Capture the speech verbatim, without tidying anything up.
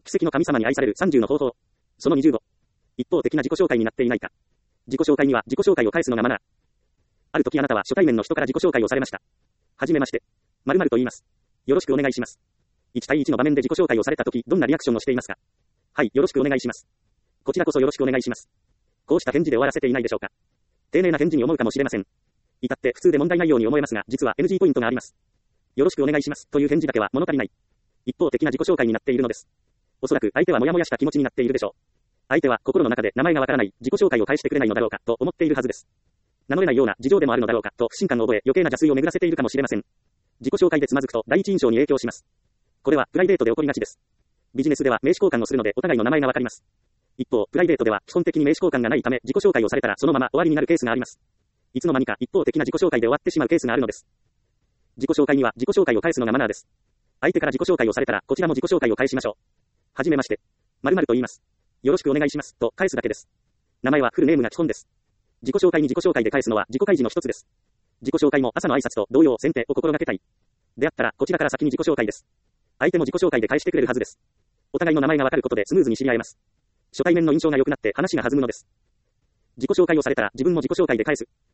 奇跡の神様に愛されるさんじゅうの方法。そのにじゅうご。一方的な自己紹介になっていないか。自己紹介には自己紹介を返すのがマナー。ある時あなたは初対面の人から自己紹介をされました。はじめまして。〇〇と言います。よろしくお願いします。いち対いちの場面で自己紹介をされた時、どんなリアクションをしていますか？はい、よろしくお願いします。こちらこそよろしくお願いします。こうした返事で終わらせていないでしょうか。丁寧な返事に思うかもしれません。至って普通で問題ないように思えますが、実は エヌジー ポイントがあります。よろしくお願いしますという返事だけは物足りない。一方的な自己紹介になっているのです。おそらく相手はモヤモヤした気持ちになっているでしょう。相手は心の中で名前がわからない自己紹介を返してくれないのだろうかと思っているはずです。名乗れないような事情でもあるのだろうかと不信感を覚え余計な邪推を巡らせているかもしれません。自己紹介でつまずくと第一印象に影響します。これはプライベートで起こりがちです。ビジネスでは名刺交換をするのでお互いの名前がわかります。一方、プライベートでは基本的に名刺交換がないため自己紹介をされたらそのまま終わりになるケースがあります。いつの間にか一方的な自己紹介で終わってしまうケースがあるのです。自己紹介には自己紹介を返すのがマナーです。相手から自己紹介をされたらこちらも自己紹介を返しましょう。はじめまして。〇〇と言います。よろしくお願いしますと返すだけです。名前はフルネームが基本です。自己紹介に自己紹介で返すのは自己開示の一つです。自己紹介も朝の挨拶と同様先手を心がけたい。であったらこちらから先に自己紹介です。相手も自己紹介で返してくれるはずです。お互いの名前がわかることでスムーズに知り合えます。初対面の印象が良くなって話が弾むのです。自己紹介をされたら自分も自己紹介で返す。